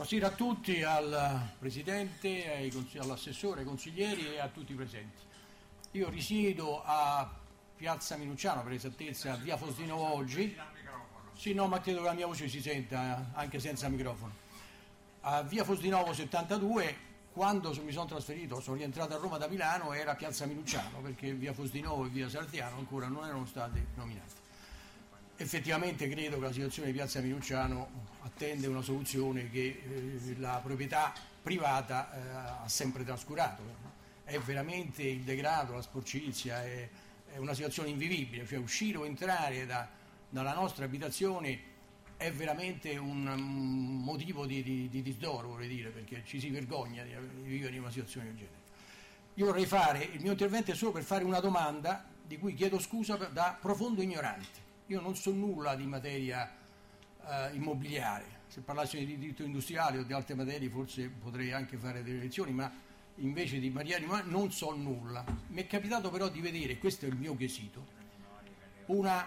Buonasera a tutti, al Presidente, all'Assessore, ai consiglieri e a tutti i presenti. Io risiedo a Piazza Minucciano, per esattezza a Via Fosdinovo oggi. Sì, no, ma credo che la mia voce si senta anche senza microfono. A Via Fosdinovo 72, quando mi sono trasferito, sono rientrato a Roma da Milano, era Piazza Minucciano, perché Via Fosdinovo e Via Sartiano ancora non erano state nominate. Effettivamente credo che la situazione di Piazza Minucciano attende una soluzione che la proprietà privata ha sempre trascurato. È veramente il degrado, la sporcizia, è una situazione invivibile, cioè uscire o entrare dalla nostra abitazione è veramente un motivo di disdoro, vorrei dire, perché ci si vergogna di vivere in una situazione del genere. Io vorrei fare, il mio intervento è solo per fare una domanda di cui chiedo scusa da profondo ignorante. Io non so nulla di materia immobiliare, se parlassi di diritto industriale o di altre materie forse potrei anche fare delle lezioni, ma invece di materia non so nulla. Mi è capitato però di vedere, questo è il mio quesito, una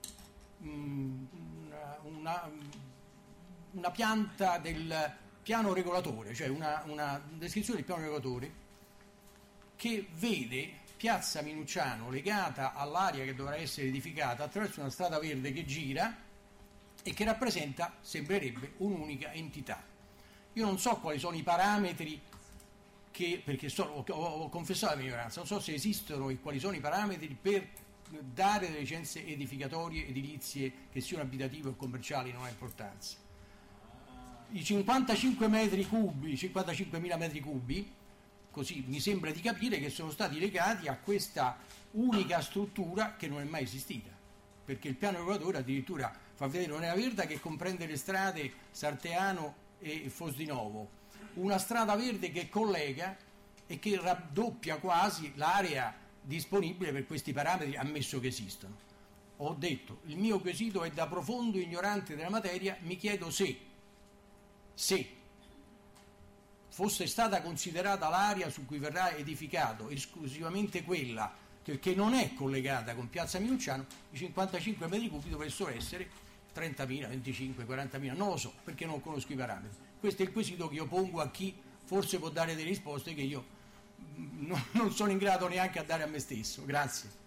pianta del piano regolatore, cioè una descrizione del piano regolatore che vede Piazza Minucciano legata all'area che dovrà essere edificata attraverso una strada verde che gira e che rappresenta, sembrerebbe, un'unica entità. Io non so quali sono i parametri perché ho confessato la mia ignoranza, non so se esistono e quali sono i parametri per dare delle licenze edificatorie, edilizie, che siano abitative o commerciali, non ha importanza. I 55 metri cubi, 55.000 metri cubi, così mi sembra di capire che sono stati legati a questa unica struttura che non è mai esistita, perché il piano regolatore addirittura fa vedere un'area verde che comprende le strade Sarteano e Fosdinovo, una strada verde che collega e che raddoppia quasi l'area disponibile per questi parametri, ammesso che esistano. Ho detto, il mio quesito è da profondo ignorante della materia, mi chiedo se fosse stata considerata l'area su cui verrà edificato esclusivamente quella che non è collegata con Piazza Minucciano, i 55 metri cubi dovessero essere 30.000, 25, 40.000, non lo so, perché non conosco i parametri. Questo è il quesito che io pongo a chi forse può dare delle risposte che io non sono in grado neanche a dare a me stesso. Grazie.